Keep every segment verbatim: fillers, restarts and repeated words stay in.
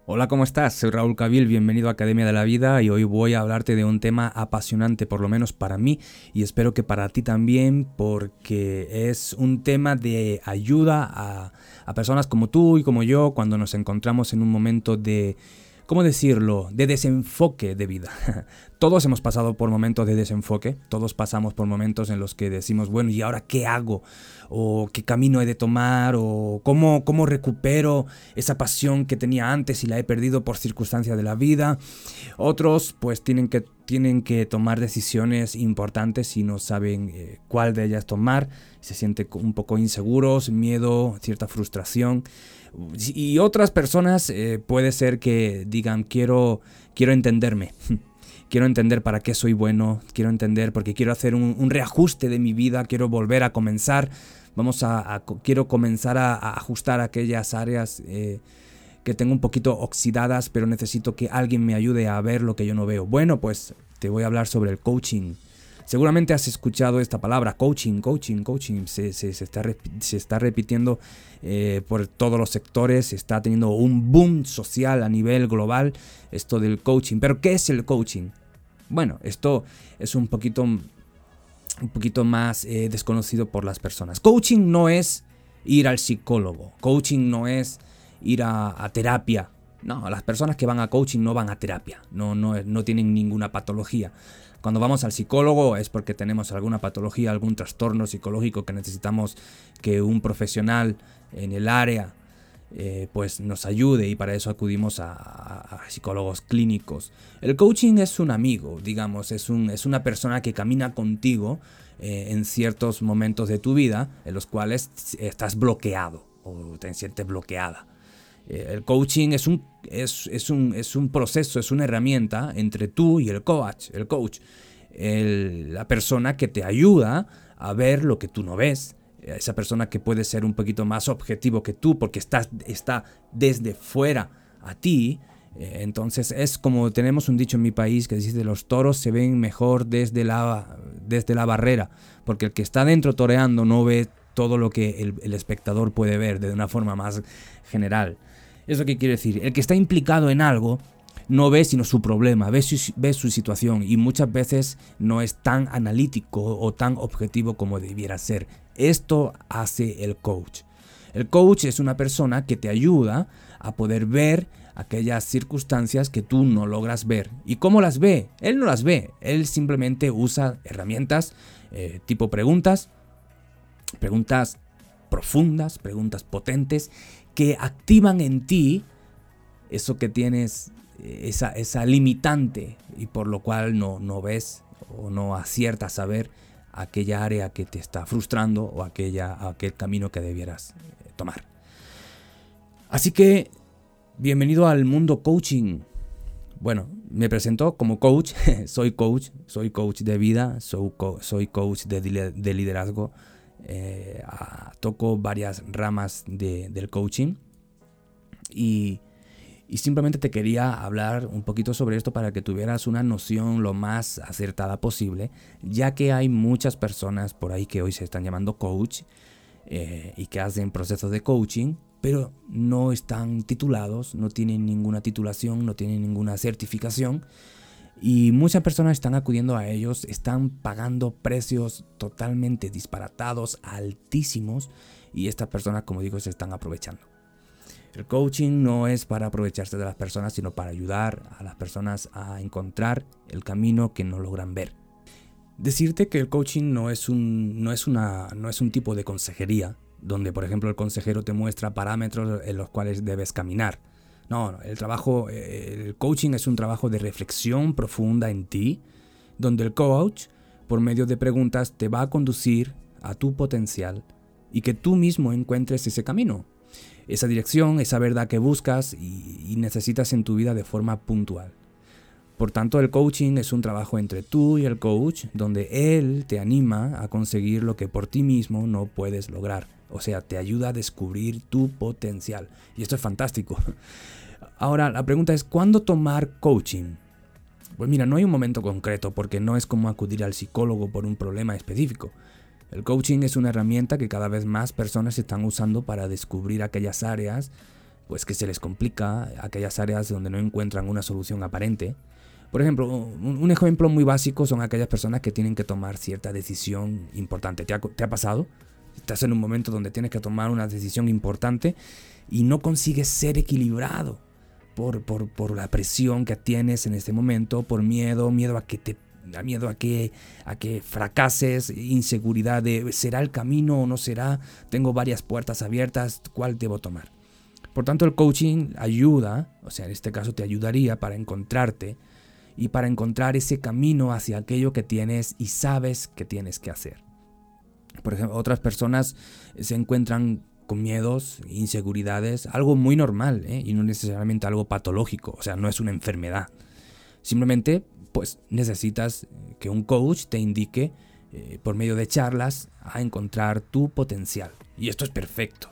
Hola, ¿cómo estás? Soy Raúl Cabil, bienvenido a Academia de la Vida y hoy voy a hablarte de un tema apasionante, por lo menos para mí, y espero que para ti también, porque es un tema de ayuda a, a personas como tú y como yo cuando nos encontramos en un momento de, ¿cómo decirlo?, de desenfoque de vida. Todos hemos pasado por momentos de desenfoque, todos pasamos por momentos en los que decimos, bueno, ¿y ahora qué hago? ¿O qué camino he de tomar? ¿O cómo, cómo recupero esa pasión que tenía antes y la he perdido por circunstancias de la vida? Otros pues tienen que, tienen que tomar decisiones importantes y no saben eh, cuál de ellas tomar, se sienten un poco inseguros, miedo, cierta frustración. Y otras personas eh, puede ser que digan, quiero, quiero entenderme. Quiero entender para qué soy bueno, quiero entender porque quiero hacer un, un reajuste de mi vida, quiero volver a comenzar, vamos a, a quiero comenzar a, a ajustar aquellas áreas eh, que tengo un poquito oxidadas, pero necesito que alguien me ayude a ver lo que yo no veo. Bueno, pues te voy a hablar sobre el coaching. Seguramente has escuchado esta palabra, coaching, coaching, coaching, se, se, se, está, se está repitiendo eh, por todos los sectores, está teniendo un boom social a nivel global esto del coaching. ¿Pero qué es el coaching? Bueno, esto es un poquito, un poquito más eh, desconocido por las personas. Coaching no es ir al psicólogo, coaching no es ir a, a terapia. No, las personas que van a coaching no van a terapia, no, no, no tienen ninguna patología. Cuando vamos al psicólogo es porque tenemos alguna patología, algún trastorno psicológico que necesitamos que un profesional en el área eh, pues nos ayude, y para eso acudimos a, a, a psicólogos clínicos. El coaching es un amigo, digamos, es, un, es una persona que camina contigo eh, en ciertos momentos de tu vida en los cuales estás bloqueado o te sientes bloqueada. El coaching es un, es, es, un, es un proceso, es una herramienta entre tú y el coach, el coach, el, la persona que te ayuda a ver lo que tú no ves, esa persona que puede ser un poquito más objetivo que tú porque está, está desde fuera a ti. Entonces es como tenemos un dicho en mi país que dice: los toros se ven mejor desde la, desde la barrera, porque el que está dentro toreando no ve todo lo que el, el espectador puede ver de una forma más general. ¿Eso qué quiere decir? El que está implicado en algo no ve sino su problema, ve su, ve su situación, y muchas veces no es tan analítico o tan objetivo como debiera ser. Esto hace el coach. El coach es una persona que te ayuda a poder ver aquellas circunstancias que tú no logras ver. ¿Y cómo las ve? Él no las ve, él simplemente usa herramientas eh, tipo preguntas, preguntas profundas, preguntas potentes, que activan en ti eso que tienes, esa, esa limitante, y por lo cual no, no ves o no aciertas a ver aquella área que te está frustrando o aquella, aquel camino que debieras tomar. Así que, bienvenido al mundo coaching. Bueno, me presento como coach, soy coach, soy coach de vida, soy, co- soy coach de, de liderazgo. Eh, a, toco varias ramas de, del coaching y, y simplemente te quería hablar un poquito sobre esto para que tuvieras una noción lo más acertada posible, ya que hay muchas personas por ahí que hoy se están llamando coach eh, y que hacen procesos de coaching, pero no están titulados, no tienen ninguna titulación, no tienen ninguna certificación. Y muchas personas están acudiendo a ellos, están pagando precios totalmente disparatados, altísimos, y estas personas, como digo, se están aprovechando. El coaching no es para aprovecharse de las personas, sino para ayudar a las personas a encontrar el camino que no logran ver. Decirte que el coaching no es un, no es una, no es un tipo de consejería, donde por ejemplo el consejero te muestra parámetros en los cuales debes caminar. No, no, el trabajo, el coaching es un trabajo de reflexión profunda en ti, donde el coach, por medio de preguntas, te va a conducir a tu potencial y que tú mismo encuentres ese camino, esa dirección, esa verdad que buscas y, y necesitas en tu vida de forma puntual. Por tanto, el coaching es un trabajo entre tú y el coach, donde él te anima a conseguir lo que por ti mismo no puedes lograr. O sea, te ayuda a descubrir tu potencial. Y esto es fantástico. Ahora, la pregunta es, ¿cuándo tomar coaching? Pues mira, no hay un momento concreto, porque no es como acudir al psicólogo por un problema específico. El coaching es una herramienta que cada vez más personas están usando para descubrir aquellas áreas pues que se les complica, aquellas áreas donde no encuentran una solución aparente. Por ejemplo, un, un ejemplo muy básico son aquellas personas que tienen que tomar cierta decisión importante. ¿Te ha, te ha pasado? Estás en un momento donde tienes que tomar una decisión importante y no consigues ser equilibrado por, por, por la presión que tienes en este momento, por miedo, miedo a que te miedo a que, a que fracases, inseguridad de ¿será el camino o no será? Tengo varias puertas abiertas, ¿cuál debo tomar? Por tanto, el coaching ayuda, o sea, en este caso te ayudaría para encontrarte y para encontrar ese camino hacia aquello que tienes y sabes que tienes que hacer. Por ejemplo, otras personas se encuentran con miedos, inseguridades, algo muy normal, ¿eh? Y no necesariamente algo patológico, o sea, no es una enfermedad. Simplemente, pues necesitas que un coach te indique eh, por medio de charlas a encontrar tu potencial. Y esto es perfecto.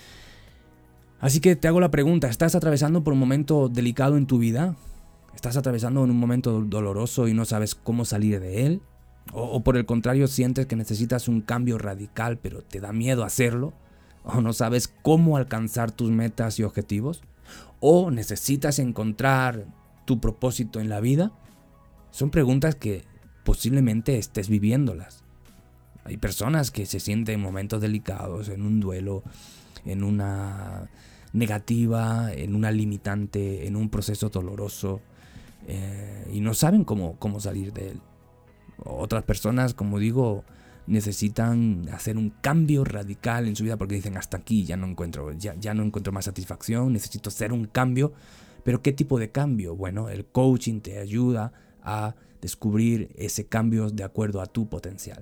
Así que te hago la pregunta, ¿estás atravesando por un momento delicado en tu vida? ¿Estás atravesando en un momento doloroso y no sabes cómo salir de él? ¿O, o por el contrario sientes que necesitas un cambio radical pero te da miedo hacerlo? ¿O no sabes cómo alcanzar tus metas y objetivos? ¿O necesitas encontrar tu propósito en la vida? Son preguntas que posiblemente estés viviéndolas. Hay personas que se sienten en momentos delicados, en un duelo, en una negativa, en una limitante, en un proceso doloroso eh, y no saben cómo, cómo salir de él. Otras personas, como digo, necesitan hacer un cambio radical en su vida porque dicen hasta aquí ya no encuentro, ya, ya no encuentro más satisfacción, necesito hacer un cambio. ¿Pero qué tipo de cambio? Bueno, el coaching te ayuda a descubrir ese cambio de acuerdo a tu potencial.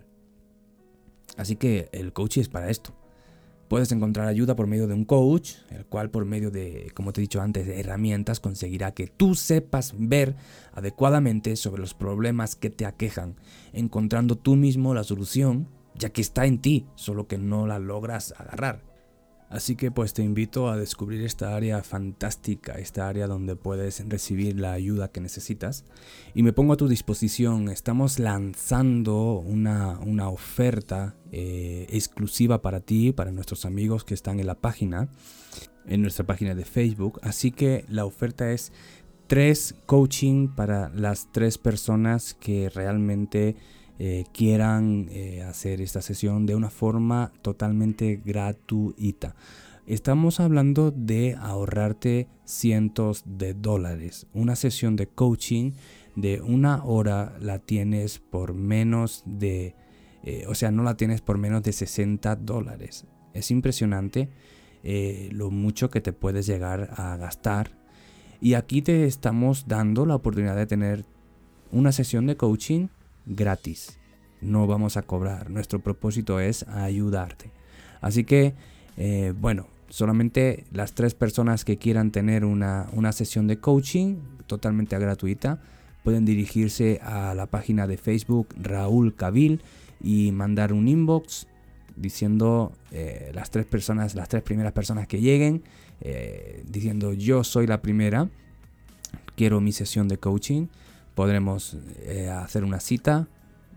Así que el coaching es para esto. Puedes encontrar ayuda por medio de un coach, el cual por medio de, como te he dicho antes, de herramientas conseguirá que tú sepas ver adecuadamente sobre los problemas que te aquejan, encontrando tú mismo la solución, ya que está en ti, solo que no la logras agarrar. Así que pues te invito a descubrir esta área fantástica, esta área donde puedes recibir la ayuda que necesitas. Y me pongo a tu disposición, estamos lanzando una, una oferta eh, exclusiva para ti, para nuestros amigos que están en la página, en nuestra página de Facebook. Así que la oferta es tres coaching para las tres personas que realmente Eh, quieran eh, hacer esta sesión de una forma totalmente gratuita. Estamos hablando de ahorrarte cientos de dólares. Una sesión de coaching de una hora la tienes por menos de, eh, o sea, no la tienes por menos de sesenta dólares. Es impresionante eh, lo mucho que te puedes llegar a gastar. Y aquí te estamos dando la oportunidad de tener una sesión de coaching gratis. No vamos a cobrar. Nuestro propósito es ayudarte. Así que, eh, bueno, solamente las tres personas que quieran tener una, una sesión de coaching totalmente gratuita pueden dirigirse a la página de Facebook Raúl Kabil y mandar un inbox diciendo eh, las tres personas, las tres primeras personas que lleguen, eh, diciendo yo soy la primera, quiero mi sesión de coaching. Podremos eh, hacer una cita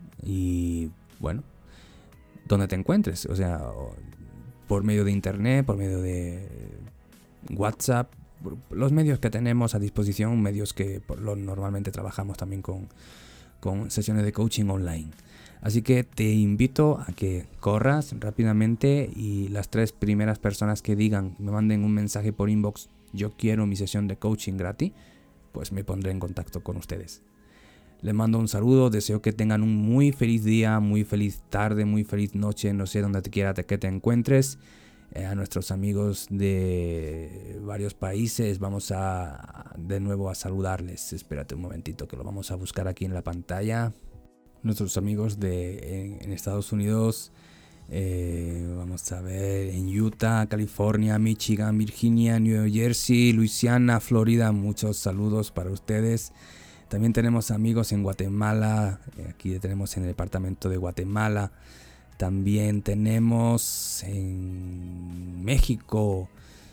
y, bueno, donde te encuentres, o sea, por medio de internet, por medio de WhatsApp, los medios que tenemos a disposición, medios que por lo normalmente trabajamos también con, con sesiones de coaching online. Así que te invito a que corras rápidamente y las tres primeras personas que digan, me manden un mensaje por inbox, yo quiero mi sesión de coaching gratis, pues me pondré en contacto con ustedes. Les mando un saludo, deseo que tengan un muy feliz día, muy feliz tarde, muy feliz noche, no sé dónde te quiera que te encuentres. Eh, a nuestros amigos de varios países vamos a de nuevo a saludarles. Espérate un momentito que lo vamos a buscar aquí en la pantalla. Nuestros amigos de en, en Estados Unidos, eh, vamos a ver, en Utah, California, Michigan, Virginia, New Jersey, Luisiana, Florida, muchos saludos para ustedes. También tenemos amigos en Guatemala, aquí tenemos en el departamento de Guatemala. También tenemos en México,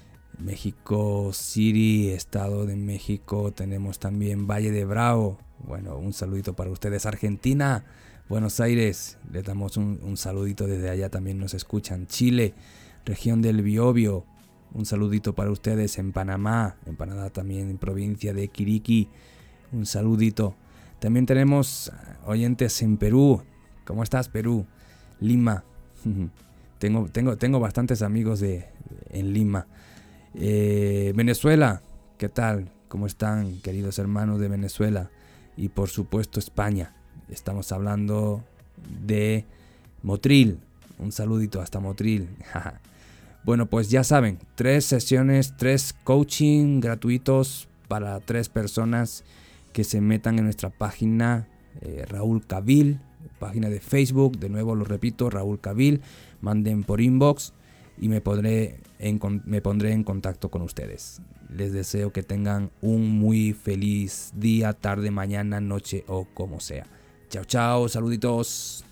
México City, Estado de México. Tenemos también Valle de Bravo. Bueno, un saludito para ustedes. Argentina, Buenos Aires, les damos un, un saludito desde allá. También nos escuchan. Chile, región del Biobío. Un saludito para ustedes en Panamá, en Panamá también, en provincia de Quiriquí. Un saludito. También tenemos oyentes en Perú. ¿Cómo estás, Perú? Lima. tengo, tengo, tengo bastantes amigos de, en Lima. Eh, Venezuela. ¿Qué tal? ¿Cómo están, queridos hermanos de Venezuela? Y por supuesto España. Estamos hablando de Motril. Un saludito hasta Motril. Bueno, pues ya saben, tres sesiones, tres coaching gratuitos para tres personas que se metan en nuestra página eh, Raúl Cabil, página de Facebook. De nuevo lo repito, Raúl Cabil. Manden por inbox y me pondré en, me pondré en contacto con ustedes. Les deseo que tengan un muy feliz día, tarde, mañana, noche o como sea. Chao, chao, saluditos.